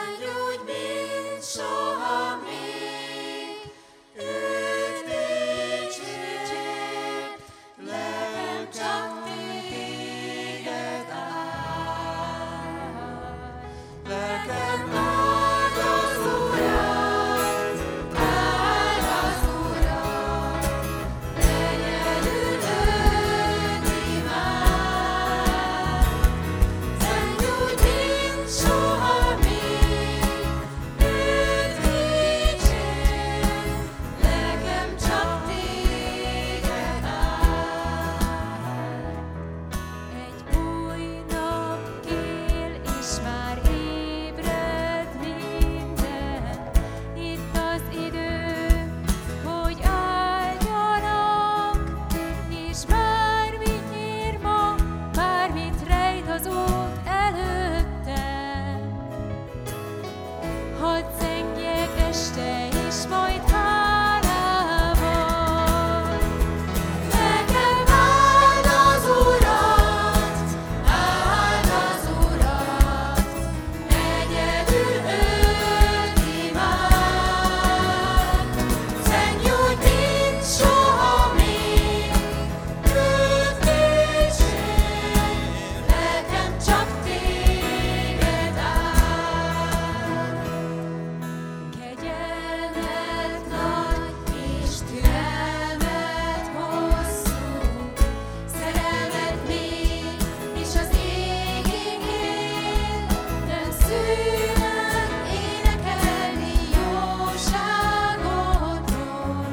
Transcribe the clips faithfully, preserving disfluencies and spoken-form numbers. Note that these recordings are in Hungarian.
Szentgyógy, mint soha még, őt dicsérj, lelkem csak téged áld. Lelkem áld az Urat, áld az Urat, egyedül őt imád. Szentgyógy, mint soha még, őt dicsérj, lelkem csak téged áld. Egy új nap kél, és már ébred minden. Itt az idő, hogy áldjanak, és bármit ér ma, bármit rejt az út előttem. Hadd zengjek este is majd hálával. Lelkem áld az Urat, áld az Urat, egyedül őt imád. Szentgyógy, mint soha még, őt dicsérj, lelkem csak téged áld. Kegyelmed nagy és türelmed hosszú, szerelmed mély és az égig él. Nem szűnök énekelni jóságodról.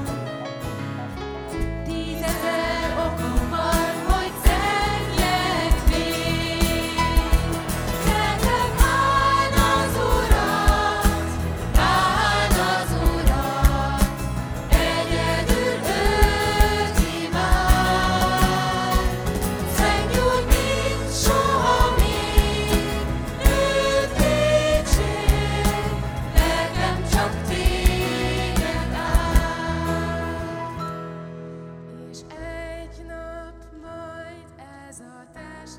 Tízezer okom van, hogy zengjek még. Lelkem áld az Urat, áld az Urat, egyedül őt imád. Szentgyógy, mint soha még, őt dicsérj, lelkem csak téged áld. És egy nap majd ez a test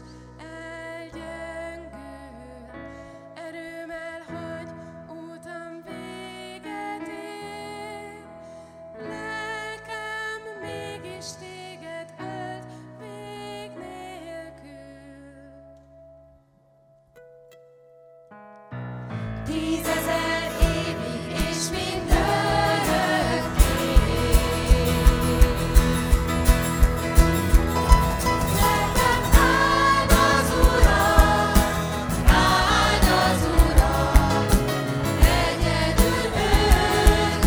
elgyengül, erőm elhagy, útam véget ér. Lelkem mégis téged ölt vég nélkül. Tízezer évig és mindörökké. Lelkem áld az Urat, áld az Urat, egyedül őt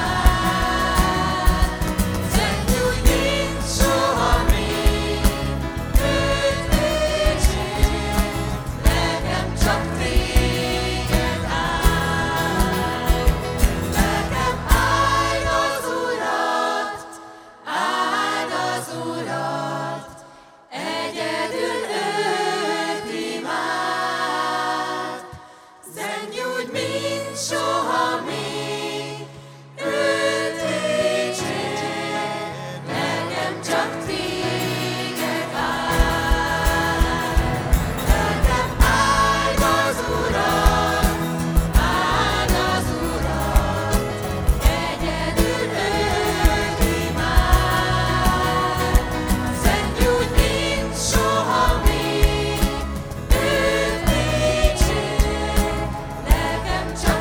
imád. Szentgyógy, mint soha még, őt dicsérj, lelkem csak téged áld. Lelkem áld az Urat, áld az Urat, egyedül őt imád. Szentgyógy, mint soha még, őt dicsérj, lelkem csak téged áld. Lelkem áld az Urat, áld az Urat, egyedül őt imád. Szentgyógy, mint soha még, őt dicsérj, lelkem csak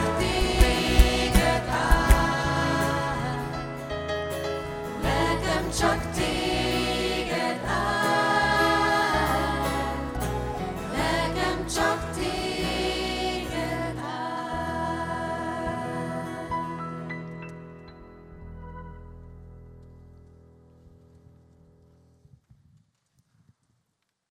téged áld. Lelkem csak téged